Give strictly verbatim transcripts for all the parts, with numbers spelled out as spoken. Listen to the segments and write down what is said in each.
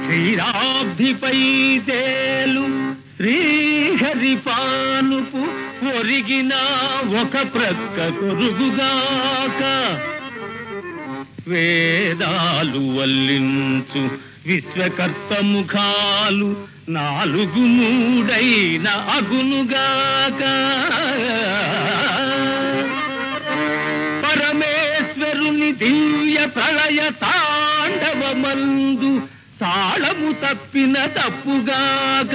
శ్రీరాబ్ధిపై తేలు శ్రీహరి పానుపు ఒరిగిన ఒక ప్రక్క కొరుగుగాక వేదాలు వల్లించు విశ్వకర్త ముఖాలు నాలుగు మూడైన అగునుగాక పరమేశ్వరుని దివ్య ప్రళయ తాండవమందు తాళము తప్పిన తప్పుగాక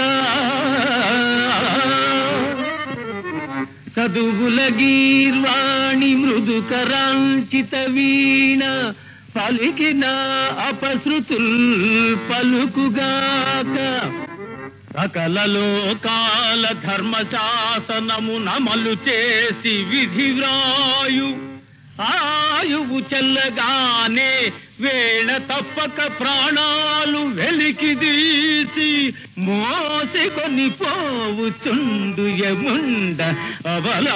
చదువుల గీర్వాణి మృదుకరాంచిత వీణ పలికిన అపశృతుల్ పలుకుగాక సకల లోకాల ధర్మశాసనము నమలు చేసి విధి వ్రాయు ఆయువు చెల్లగానే వేళ తప్పక ప్రాణాలు వెలికిదీసి మోసికొని పోవుచుండు యముండ అవలా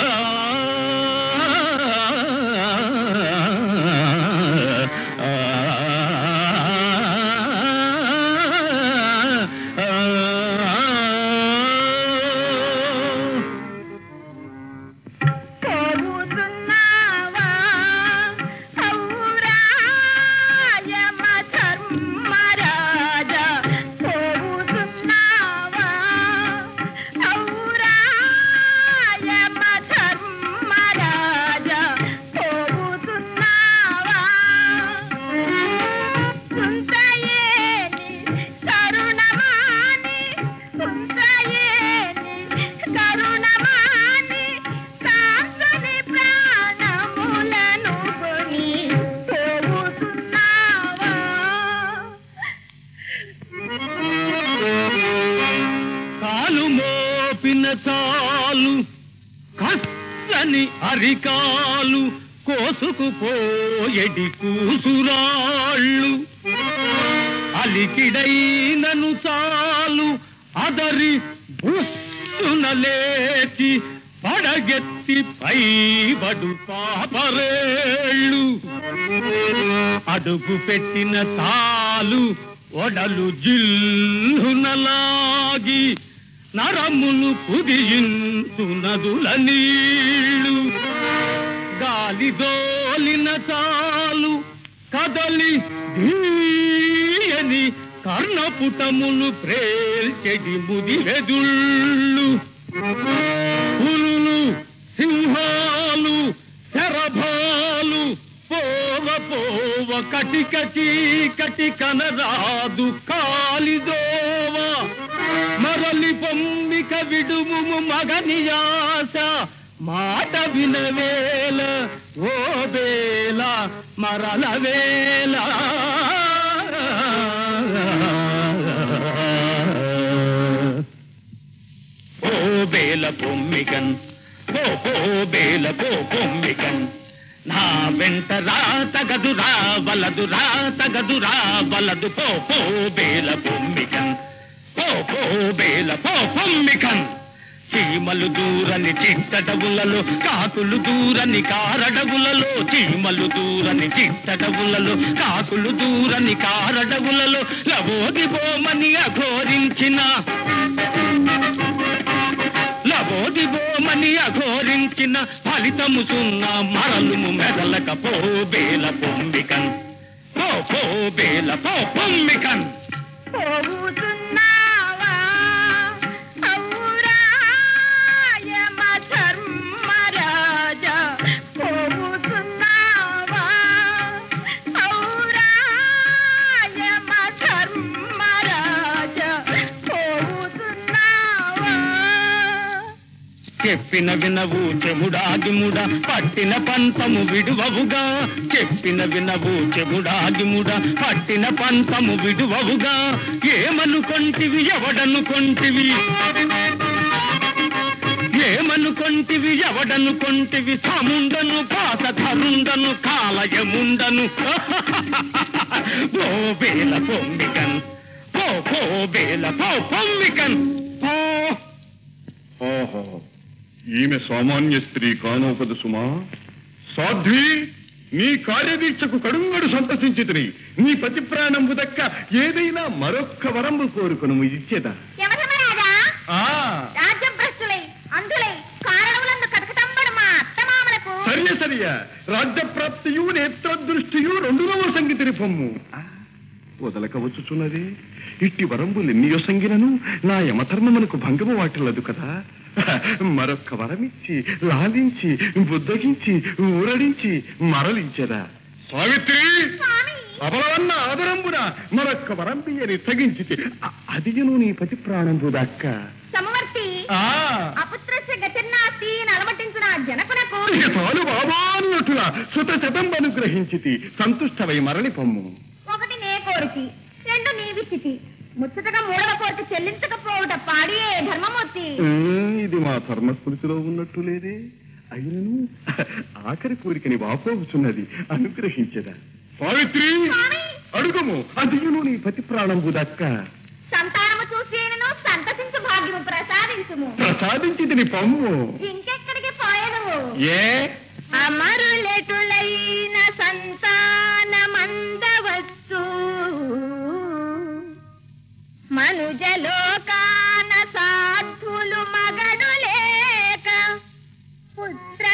చాలు కస్తని అరికాలు కోసుకుపోయడి కూసురాళ్ళు అలికిడైనను చాలు అదరి బుస్సున లేచి పడగెత్తి పైబడు పాపరేళ్ళు అడుగు పెట్టిన చాలు ఒడలు జిల్లునలాగి నరములు కుదియించు నదుల నీళ్ళు గాలి దోలిన చాలు కదలి ధీయని కర్ణపుటములు ప్రేల్చెడి ముదివెదుళ్ళు పులులు సింహాలు శరభాలు పోవ పోవ కటిక చీకటి కనరాదు కాలిదోవ మరలి పొమ్మిక విడుము మగనియాస మాట వినవేల ఓ వేళ మరల వేళ ఓ వేళ పొమ్మికన్ ఓ ఓ వేళ పో పొమ్మికన్ నా వెంట రా తగదురా వలదురా తగదురా వలదు పో పో వేళ పొమ్మికన్ పో పో వేళ పో పొమ్మికన్ చీమలు దూరని చిట్టడవులలో కాకులు దూరని కారడవులలో చీమలు దూరని చిట్టడవులలో కాకులు దూరని కారడవులలో లవోది బోమని అఘోరించిన లవోది బోమని అఘోరించిన ఫలితము సున్నా మరలుము మెదలక పో బేల పొమ్మికన్ పో పో బేల పో పొమ్మికన్ చెప్పిన వినవు చెముడాగిముడ పట్టిన పంతము విడువవుగా చెప్పిన వినవు చెముడాగిముడ పట్టిన పంతము విడువవుగా ఏమనుకొంటివి ఎవడనుకొంటివి ఏమనుకొంటివి ఎవడనుకొంటివి సముండను పాసధరుండను కాలయముండను ఓ బేల పొమ్మికన్ ఓ ఓ బేల పో పొమ్మికన్ ఓహో ఈమె సామాన్య స్త్రీ కానోపదు సుమా. సాధ్వి, నీ కార్యదీక్షకు కడుంగడు సంతసించితిని. నీ పతి ప్రాణంబు దక్క ఏదైనా మరొక్క వరంబు కోరుకును ఇచ్చేదా. రాజ్యభ్రష్టులై అందులై కారణములందు కటకటంబడు మా అత్తమామలకు సరియ సరియ రాజ్యప్రాప్తియు నేత్రదృష్టియు రెండునవ సంగీతిని పొమ్ము. వదలక వచ్చుచున్నది ఇట్టి వరంబులెన్నియో సంగినను నా యమధర్మమునకు భంగము వాటిల్లదు కదా. మరొక్క వరమిచ్చి లాలించి బుద్ధగించి ఊరడించి మరలించెదా. సావిత్రి అబలవన్న ఆదరంబున మరొక్క వరంబియని తగించితే అదిగను నీ పతి ప్రాణంబు దక్క. సమవర్తి అపుత్రస్య గతిర్నాస్తి అలమటించిన జనకునకు చాలు బాబానుట్టుగా సుత శతం అనుగ్రహించితి. సంతుష్టవై మరలి పొమ్ము. ఒకటి నే కోరితి, రెండు నీవిచ్చితి, ముచ్చటగా మూడవ కోరిక చెల్లించకపోవుట పాడియే ధర్మమూర్తి. ఇది మా ధర్మస్మృతిలో ఉన్నట్టు లేదే. అయినను ఆఖరి కోరికని వాపోవుచున్నది, అనుగ్రహించదా. సావిత్రి అడుగుము, అదియును నీ పతి ప్రాణంబు దక్క. సంతానము చూసేనను సంతసించు భాగ్యము ప్రసాదించుము. ప్రసాదించింది నీ పమ్ము. ఇంకెక్కడికి పోయను ఏ అమరులెటులైన సంతానమందవచ్చు మనుజలోకాన సాధులు మగడు లేక పుత్ర